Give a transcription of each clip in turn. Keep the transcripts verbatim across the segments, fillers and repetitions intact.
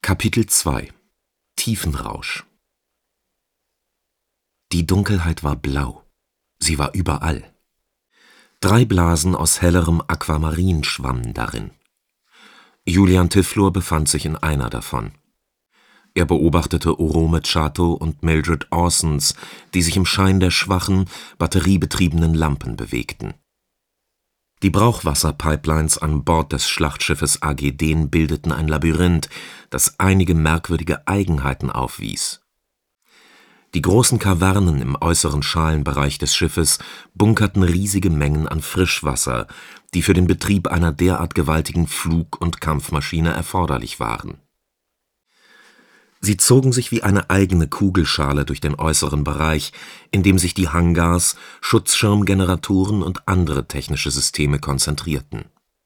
Kapitel zwei Tiefenrausch. Die Dunkelheit war blau. Sie war überall. Drei Blasen aus hellerem Aquamarin schwammen darin. Julian Tiflor befand sich in einer davon. Er beobachtete Orome Chato und Mildred Orsons, die sich im Schein der schwachen, batteriebetriebenen Lampen bewegten. Die Brauchwasserpipelines an Bord des Schlachtschiffes Agedin bildeten ein Labyrinth, das einige merkwürdige Eigenheiten aufwies. Die großen Kavernen im äußeren Schalenbereich des Schiffes bunkerten riesige Mengen an Frischwasser, die für den Betrieb einer derart gewaltigen Flug- und Kampfmaschine erforderlich waren. Sie zogen sich wie eine eigene Kugelschale durch den äußeren Bereich, in dem sich die Hangars, Schutzschirmgeneratoren und andere technische Systeme konzentrierten.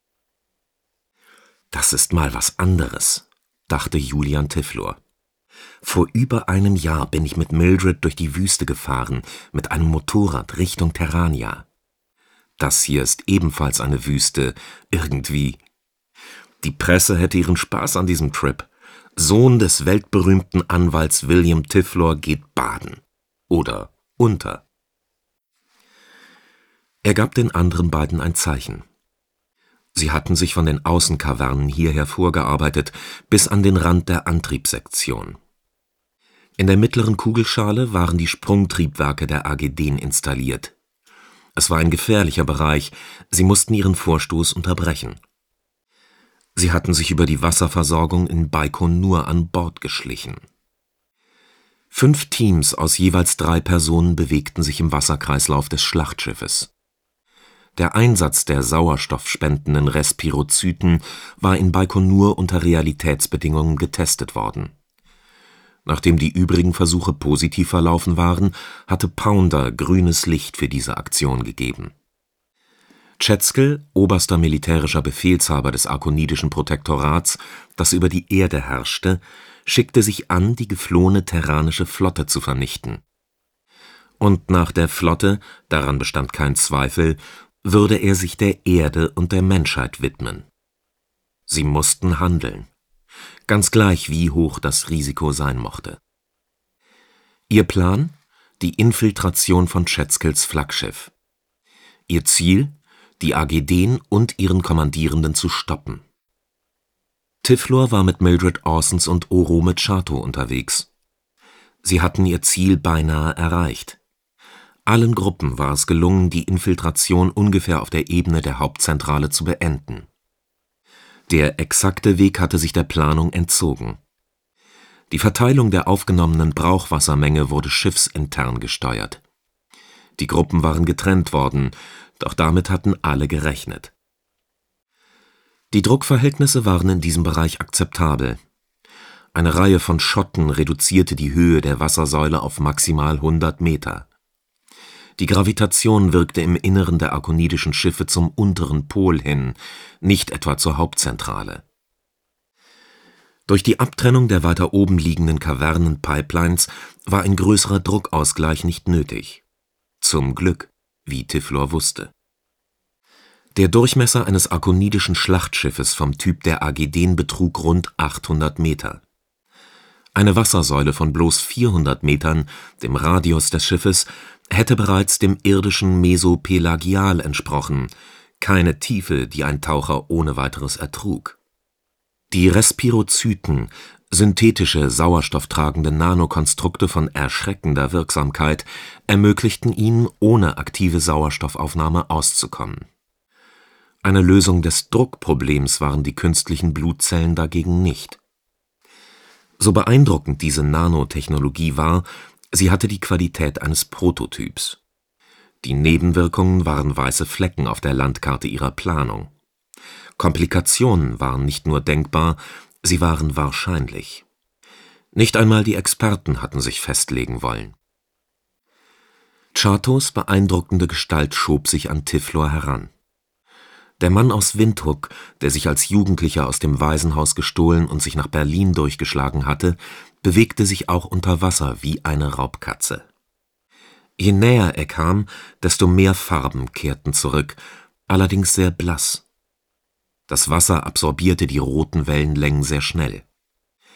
»Das ist mal was anderes«, dachte Julian Tiflor. »Vor über einem Jahr bin ich mit Mildred durch die Wüste gefahren, mit einem Motorrad Richtung Terrania. Das hier ist ebenfalls eine Wüste, irgendwie. Die Presse hätte ihren Spaß an diesem Trip. Sohn des weltberühmten Anwalts William Tiflor geht baden. Oder unter.« Er gab den anderen beiden ein Zeichen. Sie hatten sich von den Außenkavernen hierher vorgearbeitet, bis an den Rand der Antriebssektion. In der mittleren Kugelschale waren die Sprungtriebwerke der Agedin installiert. Es war ein gefährlicher Bereich, sie mussten ihren Vorstoß unterbrechen. Sie hatten sich über die Wasserversorgung in Baikonur an Bord geschlichen. Fünf Teams aus jeweils drei Personen bewegten sich im Wasserkreislauf des Schlachtschiffes. Der Einsatz der sauerstoffspendenden Respirozyten war in Baikonur unter Realitätsbedingungen getestet worden. Nachdem die übrigen Versuche positiv verlaufen waren, hatte Pounder grünes Licht für diese Aktion gegeben. Chatzkel, oberster militärischer Befehlshaber des Arkonidischen Protektorats, das über die Erde herrschte, schickte sich an, die geflohene terranische Flotte zu vernichten. Und nach der Flotte, daran bestand kein Zweifel, würde er sich der Erde und der Menschheit widmen. Sie mussten handeln, ganz gleich wie hoch das Risiko sein mochte. Ihr Plan? Die Infiltration von Chatzkels Flaggschiff. Ihr Ziel? Die Agedin und ihren Kommandierenden zu stoppen. Tiflor war mit Mildred Orsons und Orome Chato unterwegs. Sie hatten ihr Ziel beinahe erreicht. Allen Gruppen war es gelungen, die Infiltration ungefähr auf der Ebene der Hauptzentrale zu beenden. Der exakte Weg hatte sich der Planung entzogen. Die Verteilung der aufgenommenen Brauchwassermenge wurde schiffsintern gesteuert. Die Gruppen waren getrennt worden, doch damit hatten alle gerechnet. Die Druckverhältnisse waren in diesem Bereich akzeptabel. Eine Reihe von Schotten reduzierte die Höhe der Wassersäule auf maximal hundert Meter. Die Gravitation wirkte im Inneren der arkonidischen Schiffe zum unteren Pol hin, nicht etwa zur Hauptzentrale. Durch die Abtrennung der weiter oben liegenden Kavernen-Pipelines war ein größerer Druckausgleich nicht nötig. Zum Glück, wie Tiflor wusste. Der Durchmesser eines arkonidischen Schlachtschiffes vom Typ der Agedin betrug rund achthundert Meter. Eine Wassersäule von bloß vierhundert Metern, dem Radius des Schiffes, hätte bereits dem irdischen Mesopelagial entsprochen, keine Tiefe, die ein Taucher ohne weiteres ertrug. Die Respirozyten, synthetische sauerstofftragende Nanokonstrukte von erschreckender Wirksamkeit, ermöglichten ihnen, ohne aktive Sauerstoffaufnahme auszukommen. Eine Lösung des Druckproblems waren die künstlichen Blutzellen dagegen nicht. So beeindruckend diese Nanotechnologie war, sie hatte die Qualität eines Prototyps. Die Nebenwirkungen waren weiße Flecken auf der Landkarte ihrer Planung. Komplikationen waren nicht nur denkbar, sie waren wahrscheinlich. Nicht einmal die Experten hatten sich festlegen wollen. Chatos beeindruckende Gestalt schob sich an Tiflor heran. Der Mann aus Windhoek, der sich als Jugendlicher aus dem Waisenhaus gestohlen und sich nach Berlin durchgeschlagen hatte, bewegte sich auch unter Wasser wie eine Raubkatze. Je näher er kam, desto mehr Farben kehrten zurück, allerdings sehr blass. Das Wasser absorbierte die roten Wellenlängen sehr schnell.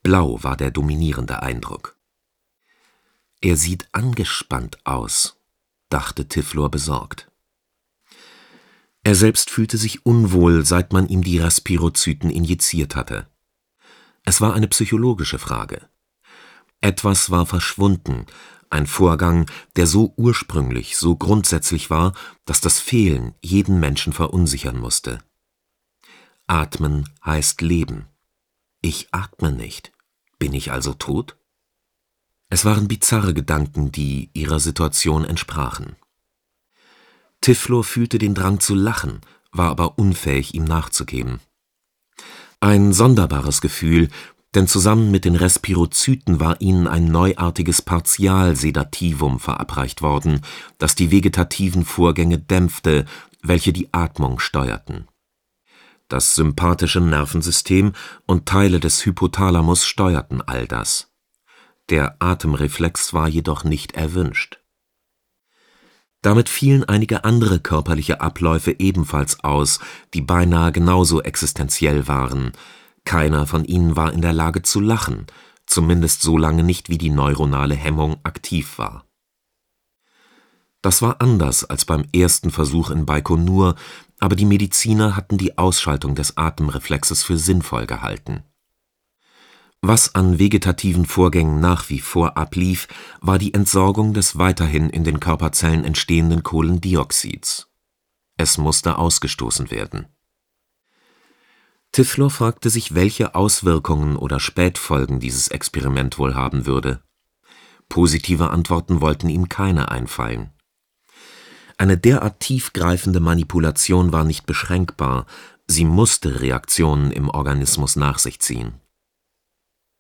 Blau war der dominierende Eindruck. »Er sieht angespannt aus«, dachte Tiflor besorgt. Er selbst fühlte sich unwohl, seit man ihm die Respirozyten injiziert hatte. Es war eine psychologische Frage. Etwas war verschwunden, ein Vorgang, der so ursprünglich, so grundsätzlich war, dass das Fehlen jeden Menschen verunsichern musste. Atmen heißt Leben. Ich atme nicht. Bin ich also tot? Es waren bizarre Gedanken, die ihrer Situation entsprachen. Tiflor fühlte den Drang zu lachen, war aber unfähig, ihm nachzugeben. Ein sonderbares Gefühl, denn zusammen mit den Respirozyten war ihnen ein neuartiges Partialsedativum verabreicht worden, das die vegetativen Vorgänge dämpfte, welche die Atmung steuerten. Das sympathische Nervensystem und Teile des Hypothalamus steuerten all das. Der Atemreflex war jedoch nicht erwünscht. Damit fielen einige andere körperliche Abläufe ebenfalls aus, die beinahe genauso existenziell waren. Keiner von ihnen war in der Lage zu lachen, zumindest so lange nicht, wie die neuronale Hemmung aktiv war. Das war anders als beim ersten Versuch in Baikonur, aber die Mediziner hatten die Ausschaltung des Atemreflexes für sinnvoll gehalten. Was an vegetativen Vorgängen nach wie vor ablief, war die Entsorgung des weiterhin in den Körperzellen entstehenden Kohlendioxids. Es musste ausgestoßen werden. Tiflor fragte sich, welche Auswirkungen oder Spätfolgen dieses Experiment wohl haben würde. Positive Antworten wollten ihm keine einfallen. Eine derart tiefgreifende Manipulation war nicht beschränkbar, sie musste Reaktionen im Organismus nach sich ziehen.